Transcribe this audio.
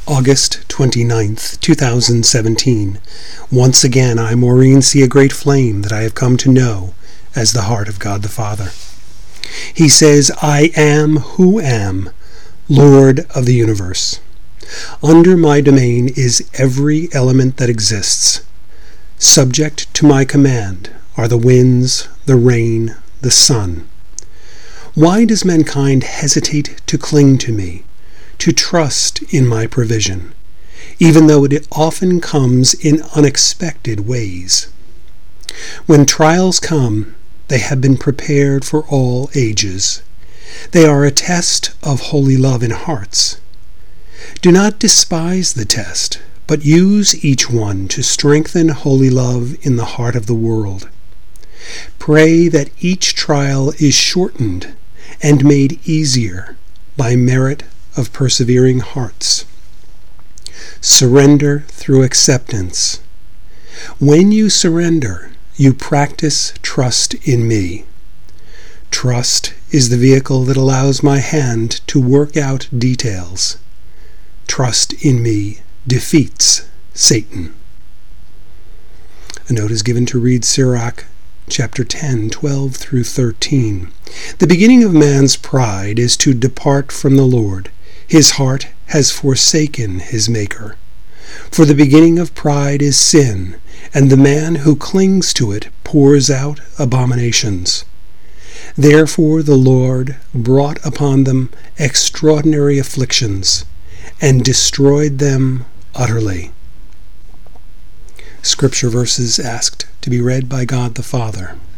August 29th, 2017. Once again, I, Maureen, see a great flame that I have come to know as the heart of God the Father. He says, I am who am, Lord of the universe. Under my domain is every element that exists. Subject to my command are the winds, the rain, the sun. Why does mankind hesitate to cling to me, to trust in my provision, even though it often comes in unexpected ways? When trials come, they have been prepared for all ages. They are a test of holy love in hearts. Do not despise the test, but use each one to strengthen holy love in the heart of the world. Pray that each trial is shortened and made easier by merit of persevering hearts. Surrender through acceptance. When you surrender, you practice trust in me. Trust is the vehicle that allows my hand to work out details. Trust in me defeats Satan. A note is given to read Sirach chapter 10, 12 through 13. The beginning of man's pride is to depart from the Lord. His heart has forsaken his Maker. For the beginning of pride is sin, and the man who clings to it pours out abominations. Therefore the Lord brought upon them extraordinary afflictions, and destroyed them utterly. Scripture verses asked to be read by God the Father.